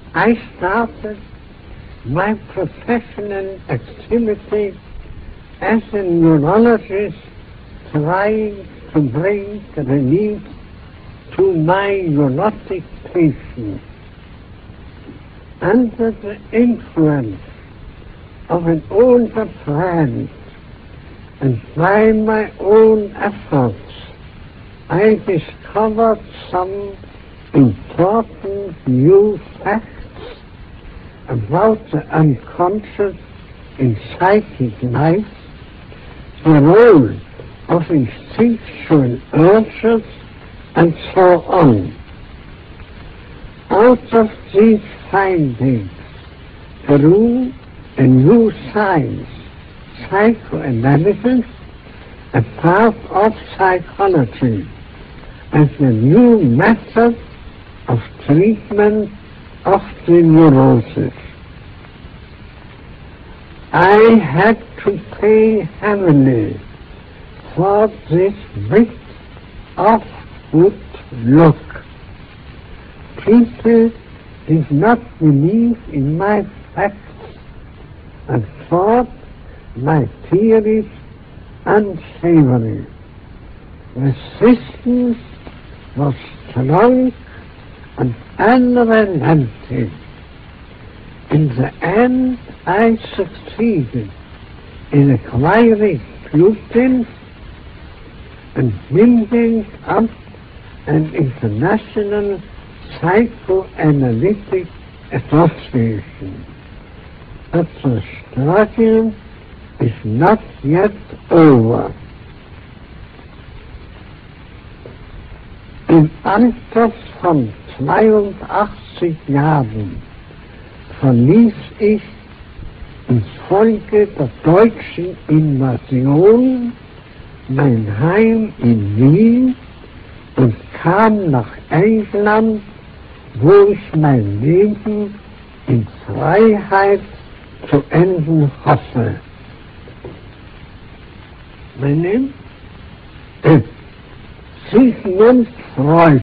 I started my professional activity as a neurologist, trying to bring relief to my neurotic patients. Under the influence of an older friend and by my own efforts, I discovered some important new facts about the unconscious in psychic life, the role of instinctual urges, and so on. Out of these findings grew a new science, psychoanalysis, a part of psychology, as a new method of treatment of the neurosis. I had to pay heavily for this bit of good luck. People did not believe in my facts and thought my theories unsavory. Resistance was strong and unrelenting. In the end, I succeeded in acquiring gluten and building up an international psychoanalytic association. But the struggle is not yet over. Im Alter von 82 Jahren verließ ich infolge der deutschen Invasion mein Heim in Wien und kam nach England, wo ich mein Leben in Freiheit zu enden hoffe. Sigmund Freud